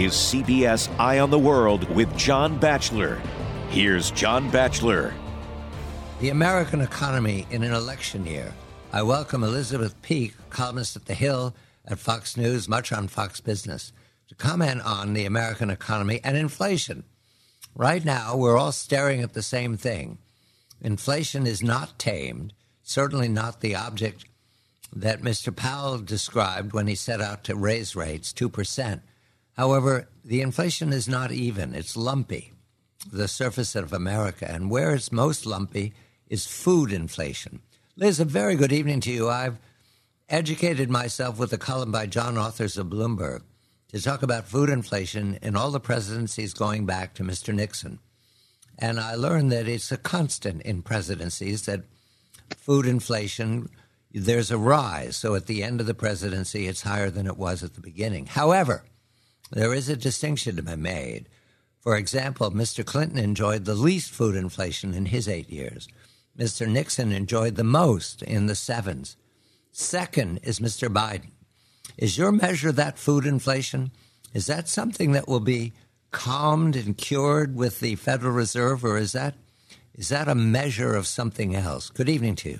is CBS Eye on the World with John Batchelor. Here's John Batchelor. The American economy in an election year. I welcome Elizabeth Peek, columnist at The Hill, at Fox News, much on Fox Business, to comment on the American economy and inflation. Right now, we're all staring at the same thing. Inflation is not tamed, certainly not the object that Mr. Powell described when he set out to raise rates, 2%. However, the inflation is not even. It's lumpy, the surface of America. And where it's most lumpy is food inflation. Liz, a very good evening to you. I've educated myself with a column by John Authers of Bloomberg to talk about food inflation in all the presidencies going back to Mr. Nixon. And I learned that it's a constant in presidencies that food inflation, there's a rise. So at the end of the presidency, it's higher than it was at the beginning. However, there is a distinction to be made. For example, Mr. Clinton enjoyed the least food inflation in his 8 years. Mr. Nixon enjoyed the most in the 7s. Second is Mr. Biden. Is your measure that food inflation? Is that something that will be calmed and cured with the Federal Reserve, or is that a measure of something else? Good evening to you.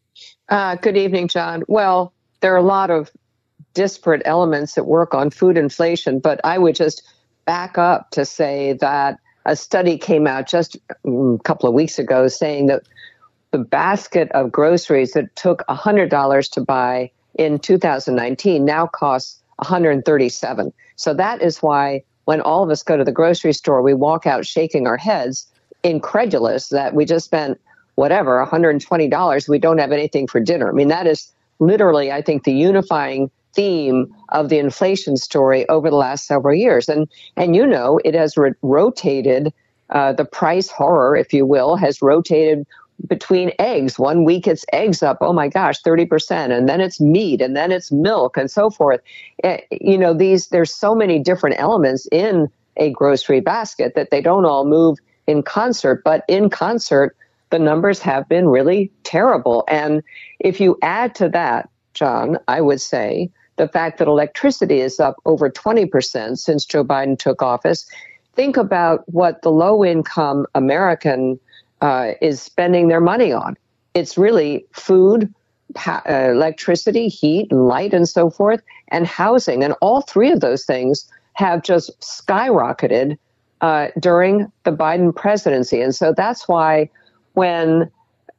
Good evening, John. Well, there are a lot of disparate elements that work on food inflation, but I would just back up to say that a study came out just a couple of weeks ago saying that the basket of groceries that took $100 to buy in 2019 now costs $137. So that is why when all of us go to the grocery store, we walk out shaking our heads, incredulous that we just spent whatever, $120. We don't have anything for dinner. I mean, that is literally, I think, the unifying theme of the inflation story over the last several years. And you know, it has rotated, the price horror, if you will, has rotated between eggs. 1 week it's eggs up, oh my gosh, 30%, and then it's meat, and then it's milk, and so forth. You know, there's so many different elements in a grocery basket that they don't all move in concert, but in concert, the numbers have been really terrible. And if you add to that, John, I would say the fact that electricity is up over 20% since Joe Biden took office, think about what the low-income American is spending their money on. It's really food, electricity, heat, and light, and so forth, and housing. And all three of those things have just skyrocketed during the Biden presidency. And so that's why when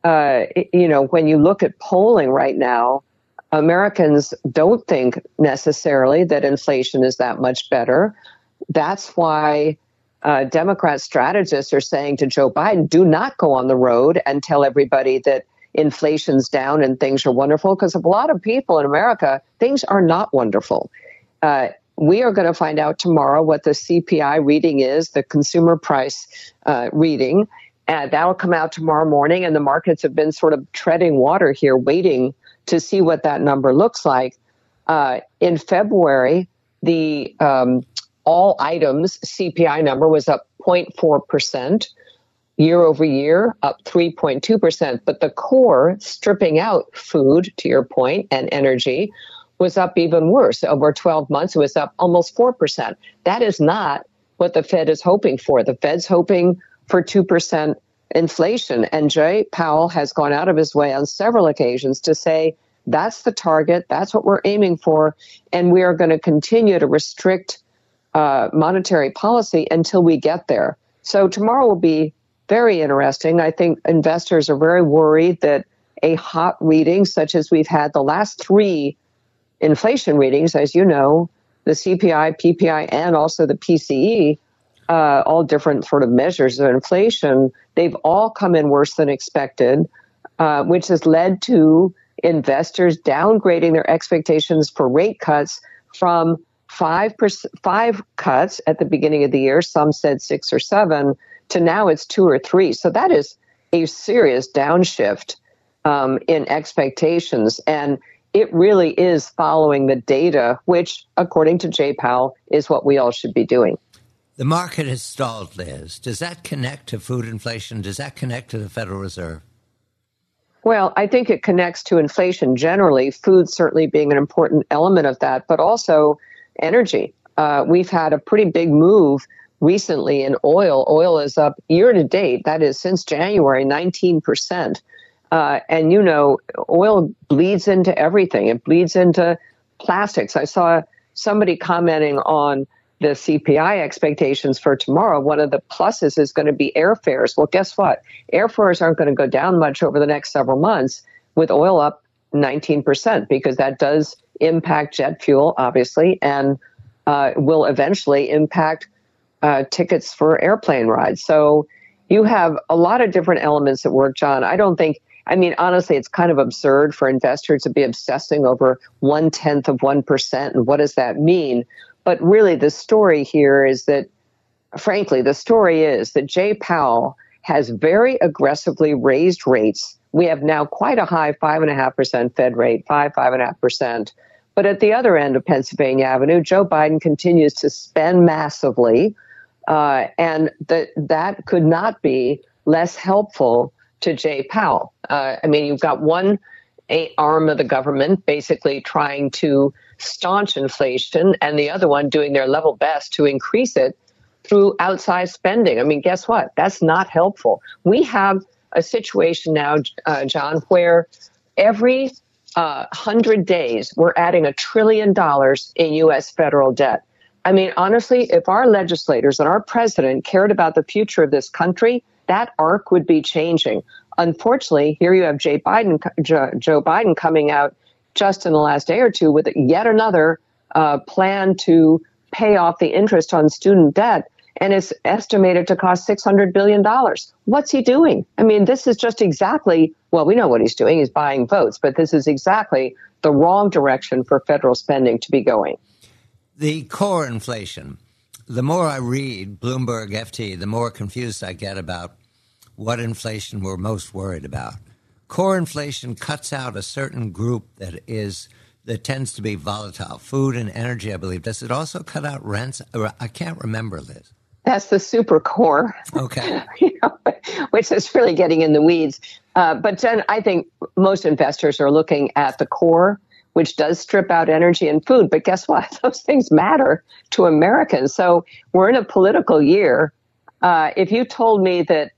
you look at polling right now, Americans don't think necessarily that inflation is that much better. That's why Democrat strategists are saying to Joe Biden, do not go on the road and tell everybody that inflation's down and things are wonderful, because a lot of people in America, things are not wonderful. We are going to find out tomorrow what the CPI reading is, the consumer price reading, and that'll come out tomorrow morning. And the markets have been sort of treading water here, waiting to see what that number looks like. In February, the all items CPI number was up 0.4%, year over year, up 3.2%. But the core, stripping out food, to your point, and energy, was up even worse. Over 12 months, it was up almost 4%. That is not what the Fed is hoping for. The Fed's hoping for 2% inflation. And Jay Powell has gone out of his way on several occasions to say, that's the target, that's what we're aiming for, and we are going to continue to restrict monetary policy until we get there. So tomorrow will be very interesting. I think investors are very worried that a hot reading, such as we've had the last three inflation readings, as you know, the CPI, PPI, and also the PCE, all different sort of measures of inflation, they've all come in worse than expected, which has led to investors downgrading their expectations for rate cuts from 5 cuts at the beginning of the year, some said 6 or 7, to now it's 2 or 3. So that is a serious downshift in expectations. And it really is following the data, which, according to Jay Powell, is what we all should be doing. The market has stalled, Liz. Does that connect to food inflation? Does that connect to the Federal Reserve? Well, I think it connects to inflation generally, food certainly being an important element of that, but also energy. we've had a pretty big move recently in oil. Oil is up year to date, that is since January, 19%. And, oil bleeds into everything. It bleeds into plastics. I saw somebody commenting on the CPI expectations for tomorrow. One of the pluses is going to be airfares. Well, guess what? Airfares aren't going to go down much over the next several months with oil up 19%, because that does impact jet fuel, obviously, and will eventually impact tickets for airplane rides. So you have a lot of different elements at work, John. Honestly, it's kind of absurd for investors to be obsessing over 0.1%, and what does that mean? But really, the story here is that, frankly, Jay Powell has very aggressively raised rates. We have now quite a high 5.5% Fed rate, 5.5%. But at the other end of Pennsylvania Avenue, Joe Biden continues to spend massively, and that could not be less helpful to Jay Powell. You've got one arm of the government basically trying to staunch inflation, and the other one doing their level best to increase it through outsized spending. Guess what? That's not helpful. We have a situation now, John, where every 100 days we're adding $1 trillion in U.S. federal debt. Honestly, if our legislators and our president cared about the future of this country, that arc would be changing. Unfortunately, here you have Joe Biden coming out just in the last day or two with yet another plan to pay off the interest on student debt, and it's estimated to cost $600 billion. What's he doing? This is just exactly, well, we know what he's doing. He's buying votes, but this is exactly the wrong direction for federal spending to be going. The core inflation, the more I read Bloomberg FT, the more confused I get about what inflation we're most worried about. Core inflation cuts out a certain group that tends to be volatile, food and energy, I believe. Does it also cut out rents? I can't remember, Liz. That's the super core. Okay. Which is really getting in the weeds. But Jen, I think most investors are looking at the core, which does strip out energy and food. But guess what? Those things matter to Americans. So we're in a political year. If you told me that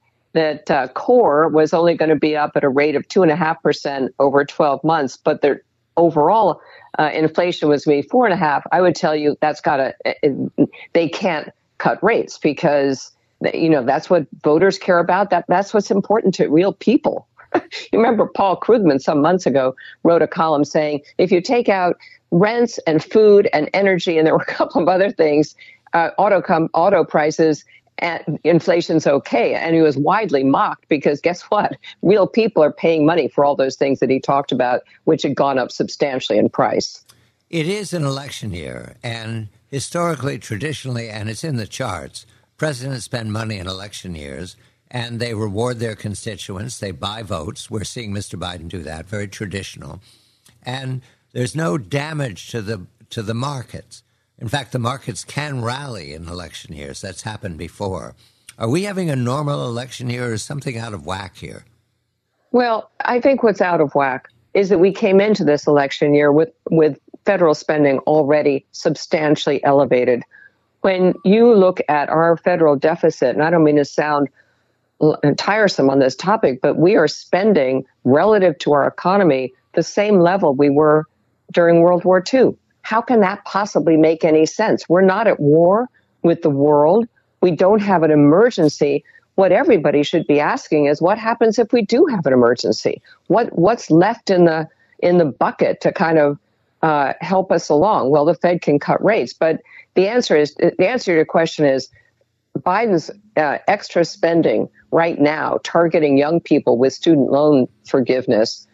core was only going to be up at a rate of 2.5% over 12 months, but the overall inflation was maybe 4.5%, I would tell you they can't cut rates, because that's what voters care about. That's what's important to real people. You remember Paul Krugman some months ago wrote a column saying, if you take out rents and food and energy, and there were a couple of other things, auto prices, and inflation's okay. And he was widely mocked, because guess what? Real people are paying money for all those things that he talked about, which had gone up substantially in price. It is an election year, and historically, traditionally, and it's in the charts, presidents spend money in election years, and they reward their constituents. They buy votes. We're seeing Mr. Biden do that, very traditional. And there's no damage to the markets. In fact, the markets can rally in election years. That's happened before. Are we having a normal election year, or is something out of whack here? Well, I think what's out of whack is that we came into this election year with federal spending already substantially elevated. When you look at our federal deficit, and I don't mean to sound tiresome on this topic, but we are spending relative to our economy the same level we were during World War II. How can that possibly make any sense? We're not at war with the world. We don't have an emergency. What everybody should be asking is, what happens if we do have an emergency? What's left in the bucket to kind of help us along? Well, the Fed can cut rates, but the answer to your question is Biden's extra spending right now, targeting young people with student loan forgiveness,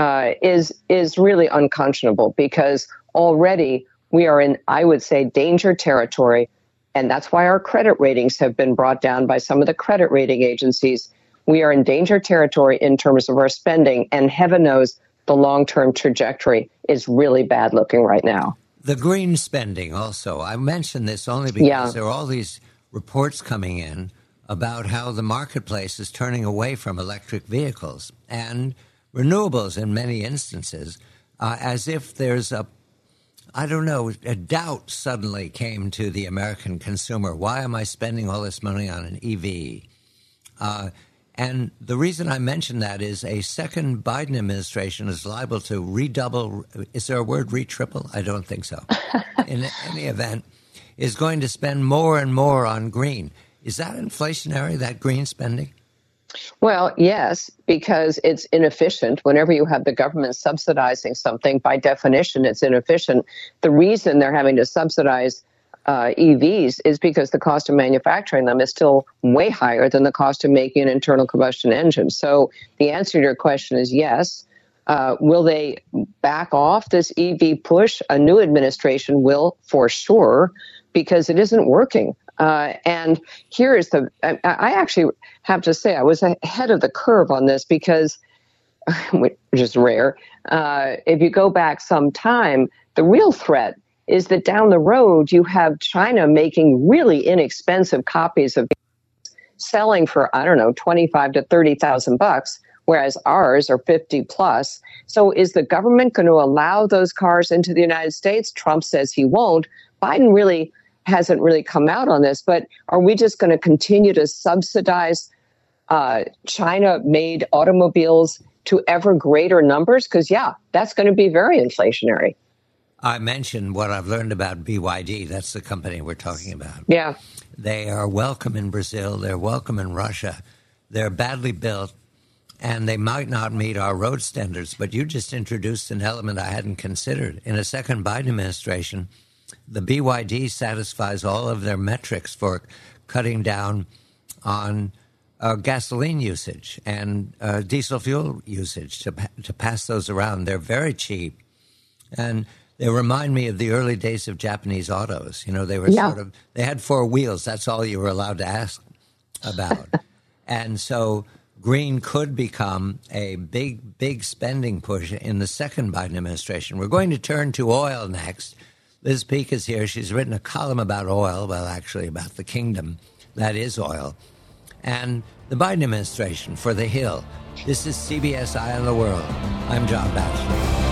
is really unconscionable, because already we are in, I would say, danger territory. And that's why our credit ratings have been brought down by some of the credit rating agencies. We are in danger territory in terms of our spending, and heaven knows the long-term trajectory is really bad looking right now. The green spending also. I mention this only because there are all these reports coming in about how the marketplace is turning away from electric vehicles and renewables in many instances, as if there's I don't know, a doubt suddenly came to the American consumer. Why am I spending all this money on an EV? And the reason I mention that is a second Biden administration is liable to redouble. Is there a word, re-triple? I don't think so. In any event, is going to spend more and more on green. Is that inflationary, that green spending? Well, yes, because it's inefficient. Whenever you have the government subsidizing something, by definition, it's inefficient. The reason they're having to subsidize EVs is because the cost of manufacturing them is still way higher than the cost of making an internal combustion engine. So the answer to your question is yes. Will they back off this EV push? A new administration will, for sure, because it isn't working. And here is I actually have to say I was ahead of the curve on this because, which is rare, if you go back some time, the real threat is that down the road you have China making really inexpensive copies of selling for, I don't know, $25,000 to $30,000, whereas ours are 50 plus. So is the government going to allow those cars into the United States? Trump says he won't. Biden really hasn't really come out on this, but are we just going to continue to subsidize China-made automobiles to ever greater numbers? Because, yeah, that's going to be very inflationary. I mentioned what I've learned about BYD. That's the company we're talking about. Yeah. They are welcome in Brazil. They're welcome in Russia. They're badly built, and they might not meet our road standards. But you just introduced an element I hadn't considered. In a second Biden administration, the BYD satisfies all of their metrics for cutting down on gasoline usage and diesel fuel usage to pass those around. They're very cheap. And they remind me of the early days of Japanese autos. You know, they were they had four wheels. That's all you were allowed to ask about. And so green could become a big spending push in the second Biden administration. We're going to turn to oil next. Liz Peek is here. She's written a column about oil, well, actually about the kingdom that is oil, and the Biden administration for The Hill. This is CBS Eye on the World. I'm John Batchelor.